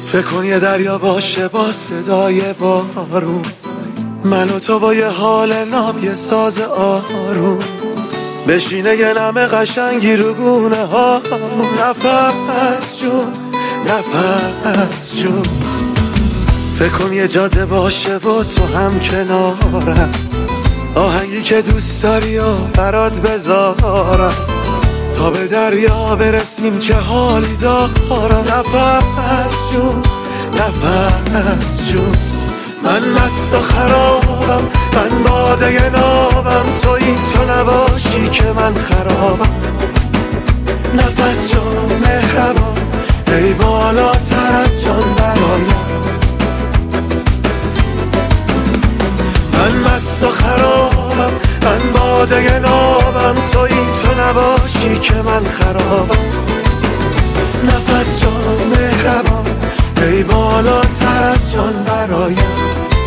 فکر کن یه دریا باشه با صدای بارون، من و تو با یه حال ناب یه ساز آروم، بشینه یه نمه قشنگی رو گونه ها، نفس جون نفس جون. فکر کن یه جاده باشه و تو هم کنارم، آهنگی که دوست داری و برات بذارم، تا به دریا برسیم چه حالی دارم. نفس جون نفس جون. من مست و خرابم، من باده نابم، تویی تو نباشی که من خرابم. نفس جان مهربان، ای بالاتر از جان برایم. من مست و خرابم، من باده نابم، تویی تو نباشی که من خرابم. نفس جان مهربان، ای بالاتر از جان برایم.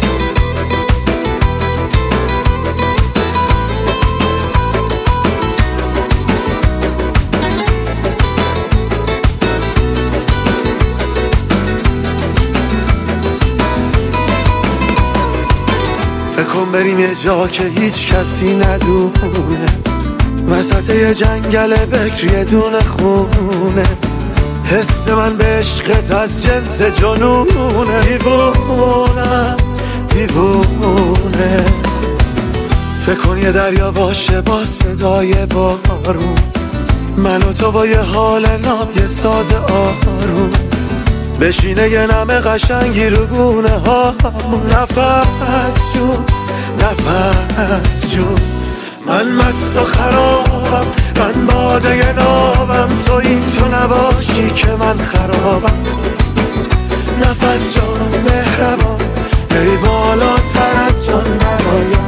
فکر کن بریم یه جا که هیچ کسی ندونه، وسط یه جنگل بکر یه دونه خونه، حس من به عشقت از جنس جنونه. دیوونم دیوونه. فکر کن یه دریا باشه با صدای بارون، من و تو با یه حال ناب یه ساز آروم، بشینه یه نمه قشنگی رو گونه ها، نفس جون نفس جون. من مست و خرابم، من باده نابم، تویی تو نباشی که من خرابم. نفس جان مهربان، ای بالاتر از جان برایم.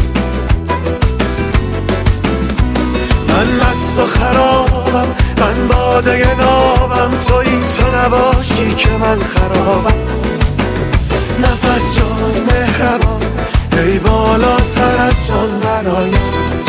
من مست و خرابم، من باده نابم، تویی تو نباشی که من خرابم. نفس جان مهربان، ای بالاتر از جان برایم.